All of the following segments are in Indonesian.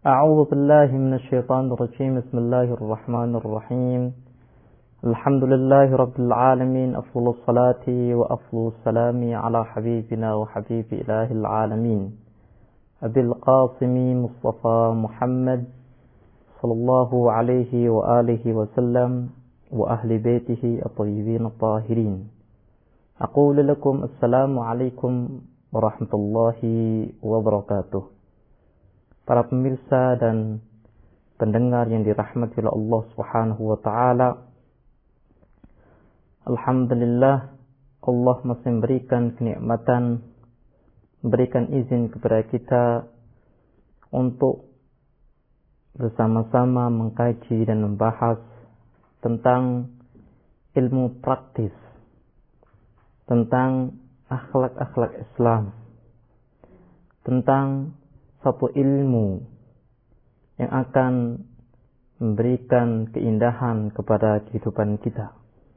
أعوذ بالله من الشيطان الرجيم. بسم الله الرحمن الرحيم. الحمد لله رب العالمين. أفضل الصلاة وأفضل السلام على حبيبنا وحبيب إله العالمين أبي القاسم مصطفى محمد صلى الله عليه وآله وسلم وأهل بيته الطيبين الطاهرين. أقول لكم السلام عليكم ورحمة الله وبركاته. Para pemirsa dan pendengar yang dirahmati oleh Allah Subhanahu wa taala, alhamdulillah Allah masih memberikan kenikmatan, memberikan izin kepada kita untuk bersama-sama mengkaji dan membahas tentang ilmu praktis, tentang akhlak-akhlak Islam, tentang satu ilmu yang akan memberikan keindahan kepada kehidupan kita.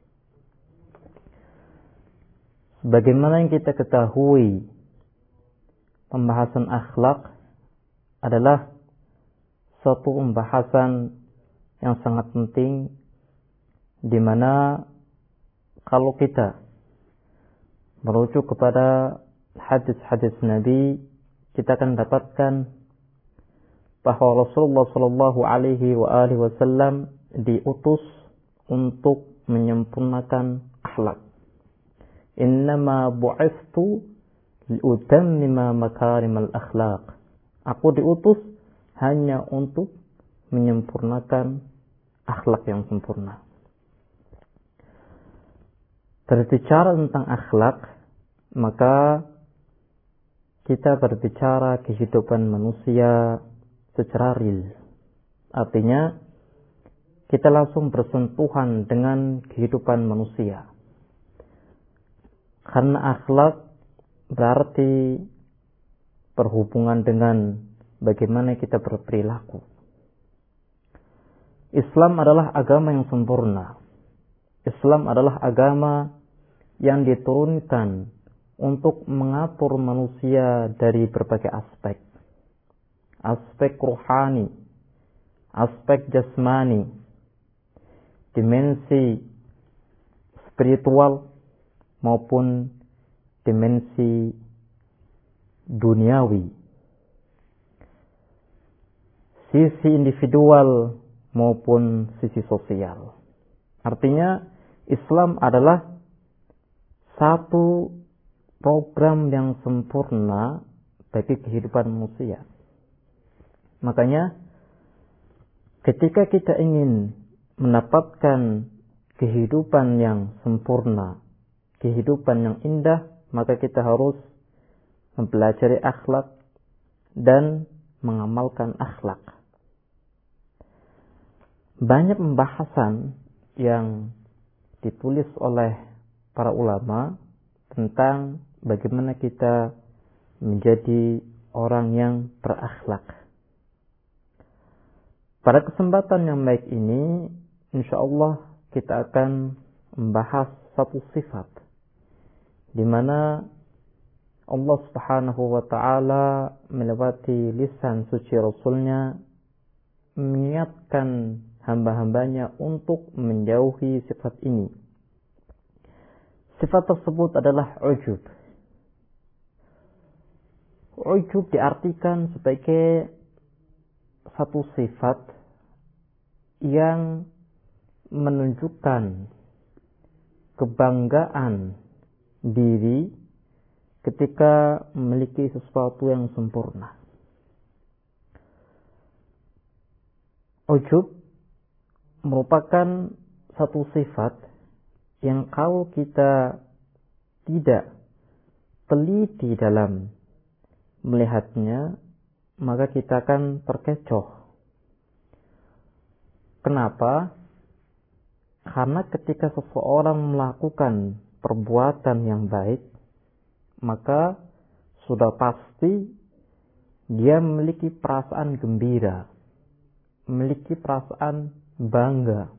Sebagaimana yang kita ketahui, pembahasan akhlak adalah suatu pembahasan yang sangat penting, di mana kalau kita merujuk kepada hadis-hadis Nabi, kita akan dapatkan bahwa Rasulullah Shallallahu Alaihi Wasallam diutus untuk menyempurnakan akhlak. Innama bu'ithtu liutammima makarimal akhlaq. Aku diutus hanya untuk menyempurnakan akhlak yang sempurna. Berbicara tentang akhlak, maka kita berbicara kehidupan manusia secara real. Artinya, kita langsung bersentuhan dengan kehidupan manusia. Karena akhlak berarti berhubungan dengan bagaimana kita berperilaku. Islam adalah agama yang sempurna. Islam adalah agama yang diturunkan untuk mengatur manusia dari berbagai aspek. Aspek rohani, aspek jasmani, dimensi spiritual maupun dimensi duniawi. Sisi individual maupun sisi sosial. Artinya Islam adalah satu program yang sempurna bagi kehidupan manusia. Makanya ketika kita ingin mendapatkan kehidupan yang sempurna, kehidupan yang indah, maka kita harus mempelajari akhlak dan mengamalkan akhlak. Banyak pembahasan yang ditulis oleh para ulama tentang bagaimana kita menjadi orang yang berakhlak. Pada kesempatan yang baik ini, insyaallah kita akan membahas satu sifat di mana Allah Subhanahu wa taala melewati lisan suci Rasulnya mengingatkan hamba-hambanya untuk menjauhi sifat ini. Sifat tersebut adalah ujub. Ujub diartikan sebagai satu sifat yang menunjukkan kebanggaan diri ketika memiliki sesuatu yang sempurna. Ujub merupakan satu sifat yang kalau kita tidak teliti dalam melihatnya, maka kita akan terkecoh. Kenapa? Karena ketika seseorang melakukan perbuatan yang baik, maka sudah pasti dia memiliki perasaan gembira, memiliki perasaan bangga.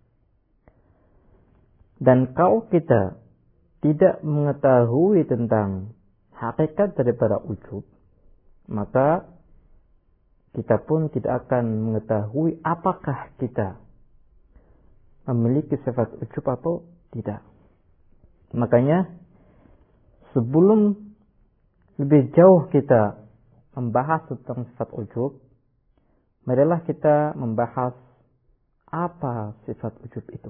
Dan kalau kita tidak mengetahui tentang hakikat daripada ujub, maka kita pun tidak akan mengetahui apakah kita memiliki sifat ujub atau tidak. Makanya sebelum lebih jauh kita membahas tentang sifat ujub, marilah kita membahas apa sifat ujub itu.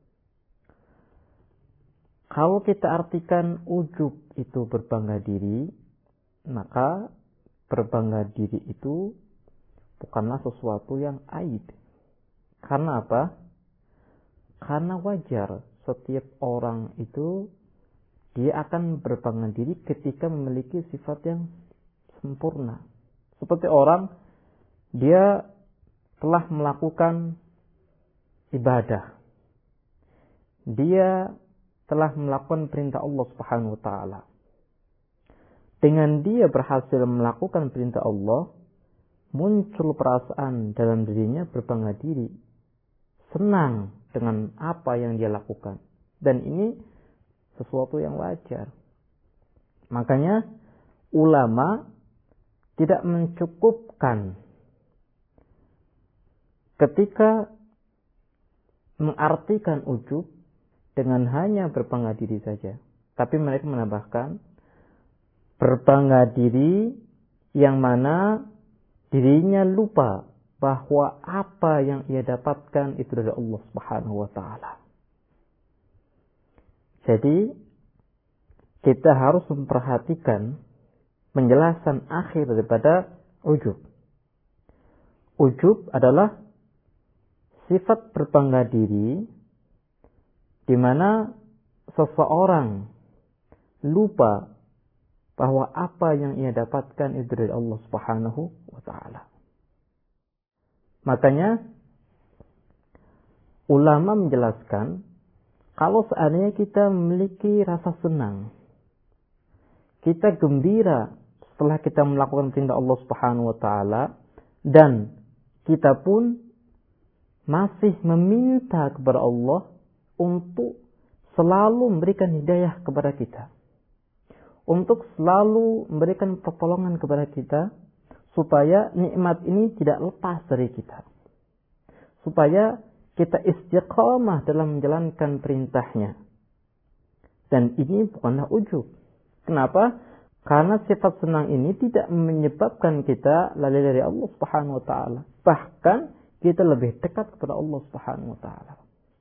Kalau kita artikan ujub itu berbangga diri, maka berbangga diri itu bukanlah sesuatu yang aib. Karena apa? Karena wajar setiap orang itu dia akan berbangga diri ketika memiliki sifat yang sempurna. Seperti orang dia telah melakukan ibadah. Dia telah melakukan perintah Allah Subhanahu wa taala. Dengan dia berhasil melakukan perintah Allah, muncul perasaan dalam dirinya berbangga diri, senang dengan apa yang dia lakukan. Dan ini sesuatu yang wajar. Makanya ulama tidak mencukupkan ketika mengartikan ujub dengan hanya berbangga diri saja. Tapi mereka menambahkan berbangga diri yang mana dirinya lupa bahwa apa yang ia dapatkan itu dari Allah Subhanahu wa taala. Jadi kita harus memperhatikan penjelasan akhir daripada ujub. Ujub adalah sifat berbangga diri di mana seseorang lupa bahwa apa yang ia dapatkan itu dari Allah Subhanahu wa taala. Makanya ulama menjelaskan kalau seandainya kita memiliki rasa senang, kita gembira setelah kita melakukan perintah Allah Subhanahu wa taala, dan kita pun masih meminta kepada Allah untuk selalu memberikan hidayah kepada kita, untuk selalu memberikan pertolongan kepada kita, supaya nikmat ini tidak lepas dari kita, supaya kita istiqamah dalam menjalankan perintahnya. Dan ini bukanlah ujub. Kenapa? Karena sifat senang ini tidak menyebabkan kita lalai dari Allah Subhanahu wa taala. Bahkan kita lebih dekat kepada Allah Subhanahu wa taala.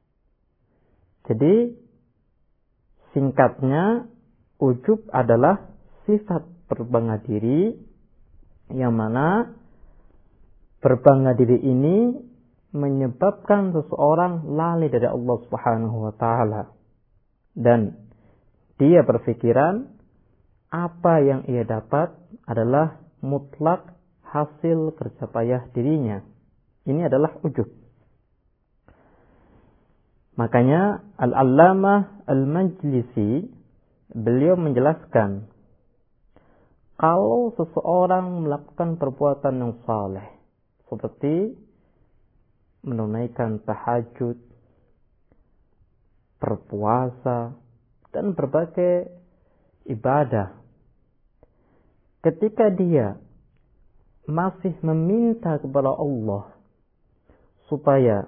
Jadi singkatnya, ujub adalah sifat berbangga diri yang mana berbangga diri ini menyebabkan seseorang lalai dari Allah Subhanahu wa taala, dan dia berpikiran apa yang ia dapat adalah mutlak hasil kerja payah dirinya. Ini adalah ujub. Makanya Al-Allamah Al-Majlisi beliau menjelaskan, kalau seseorang melakukan perbuatan yang saleh seperti menunaikan tahajud, berpuasa, dan berbagai ibadah, ketika dia masih meminta kepada Allah supaya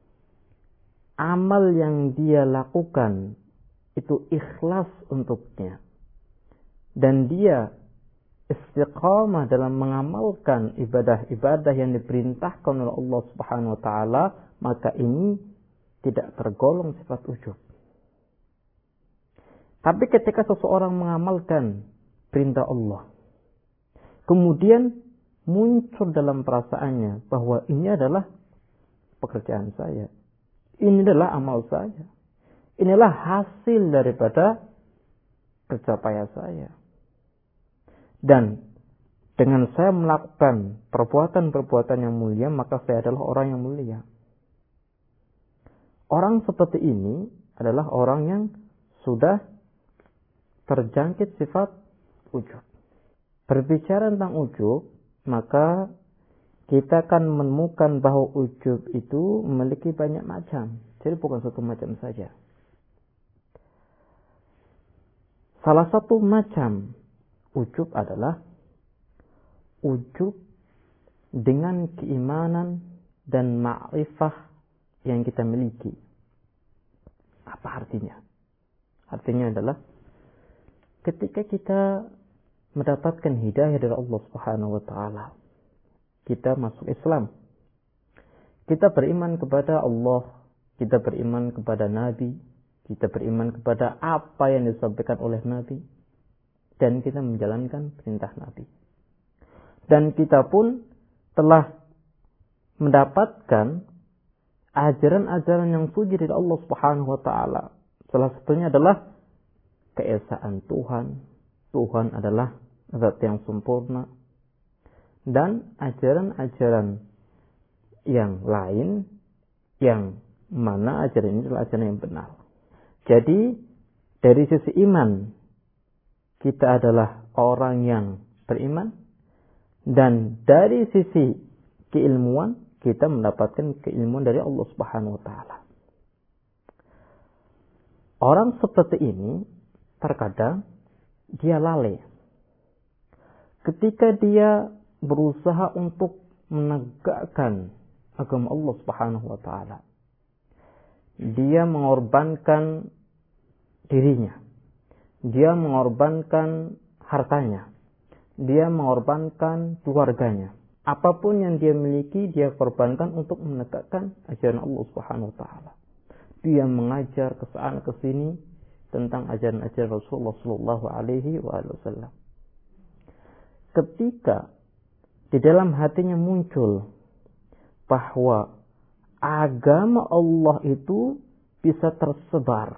amal yang dia lakukan itu ikhlas untuknya, dan dia istiqamah dalam mengamalkan ibadah-ibadah yang diperintahkan oleh Allah Subhanahu wa taala, maka ini tidak tergolong sifat ujub. Tapi ketika seseorang mengamalkan perintah Allah, kemudian muncul dalam perasaannya bahwa ini adalah pekerjaan saya, ini adalah amal saya, inilah hasil daripada kerja payah saya, dan dengan saya melakukan perbuatan-perbuatan yang mulia, maka saya adalah orang yang mulia. Orang seperti ini adalah orang yang sudah terjangkit sifat ujub. Berbicara tentang ujub, maka kita akan menemukan bahwa ujub itu memiliki banyak macam. Jadi bukan satu macam saja. Salah satu macam ujub adalah ujub dengan keimanan dan ma'rifah yang kita miliki. Apa artinya? Artinya adalah ketika kita mendapatkan hidayah dari Allah Subhanahu wa taala, kita masuk Islam. Kita beriman kepada Allah, kita beriman kepada Nabi, kita beriman kepada apa yang disampaikan oleh Nabi, dan kita menjalankan perintah Nabi. Dan kita pun telah mendapatkan ajaran-ajaran yang suci dari Allah Subhanahu wa taala. Salah satunya adalah keesaan Tuhan. Tuhan adalah zat yang sempurna. Dan ajaran-ajaran yang lain yang mana ajaran ini adalah ajaran yang benar. Jadi dari sisi iman kita adalah orang yang beriman, dan dari sisi keilmuan kita mendapatkan keilmuan dari Allah Subhanahu wa taala. Orang seperti ini terkadang dia lalai. Ketika dia berusaha untuk menegakkan agama Allah Subhanahu wa taala, dia mengorbankan dirinya, dia mengorbankan hartanya, dia mengorbankan keluarganya. Apapun yang dia miliki, dia korbankan untuk menegakkan ajaran Allah Subhanahu wa taala. Dia mengajar ke sana ke sini tentang ajaran-ajaran Rasulullah sallallahu alaihi wasallam. Ketika di dalam hatinya muncul bahwa agama Allah itu bisa tersebar,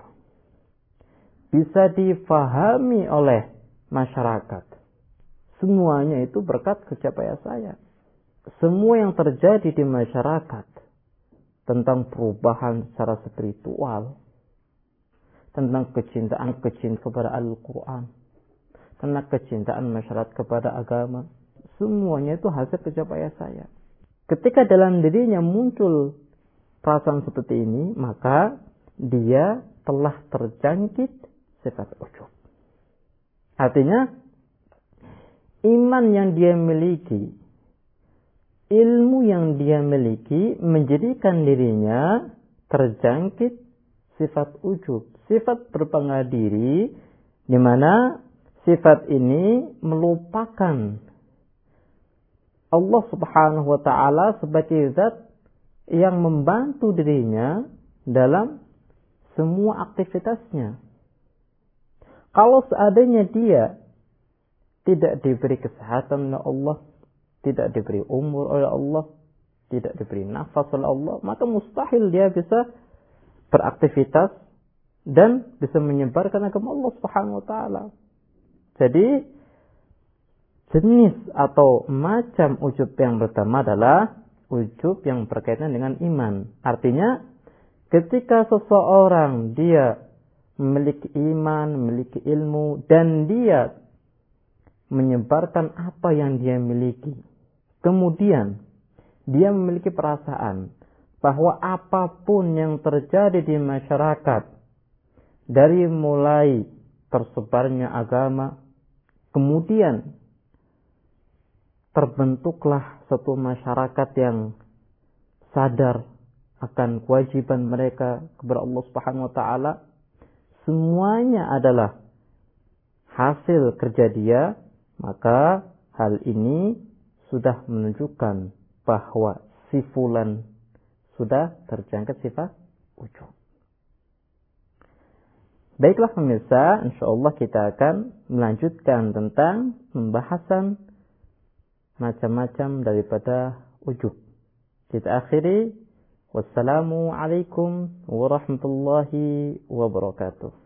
bisa difahami oleh masyarakat. Semuanya itu berkat kerja payah saya. Semua yang terjadi di masyarakat tentang perubahan secara spiritual, tentang kecintaan kepada Al-Quran, tentang kecintaan masyarakat kepada agama, semuanya itu hasil kerja payah saya. Ketika dalam dirinya muncul perasaan seperti ini, maka dia telah terjangkit sifat ujub. Artinya, iman yang dia miliki, ilmu yang dia miliki menjadikan dirinya terjangkit sifat ujub, sifat berbangga diri, di mana sifat ini melupakan Allah Subhanahu wa taala sebagai zat yang membantu dirinya dalam semua aktivitasnya. Kalau seandainya dia tidak diberi kesehatan oleh Allah, tidak diberi umur oleh Allah, tidak diberi nafas oleh Allah, maka mustahil dia bisa beraktivitas dan bisa menyebarkan agama Allah Subhanahu wa taala. Jadi jenis atau macam ujub yang pertama adalah ujub yang berkaitan dengan iman. Artinya ketika seseorang dia memiliki iman, memiliki ilmu, dan dia menyebarkan apa yang dia miliki, kemudian dia memiliki perasaan bahwa apapun yang terjadi di masyarakat, dari mulai tersebarnya agama, kemudian terbentuklah satu masyarakat yang sadar akan kewajiban mereka kepada Allah Subhanahu wa taala, semuanya adalah hasil kerja dia, maka hal ini sudah menunjukkan bahwa si fulan sudah terjangkit sifat ujub. Baiklah pemirsa, insyaallah kita akan melanjutkan tentang pembahasan macam-macam daripada ujub. Kita akhiri. Wassalamualaikum warahmatullahi wabarakatuh.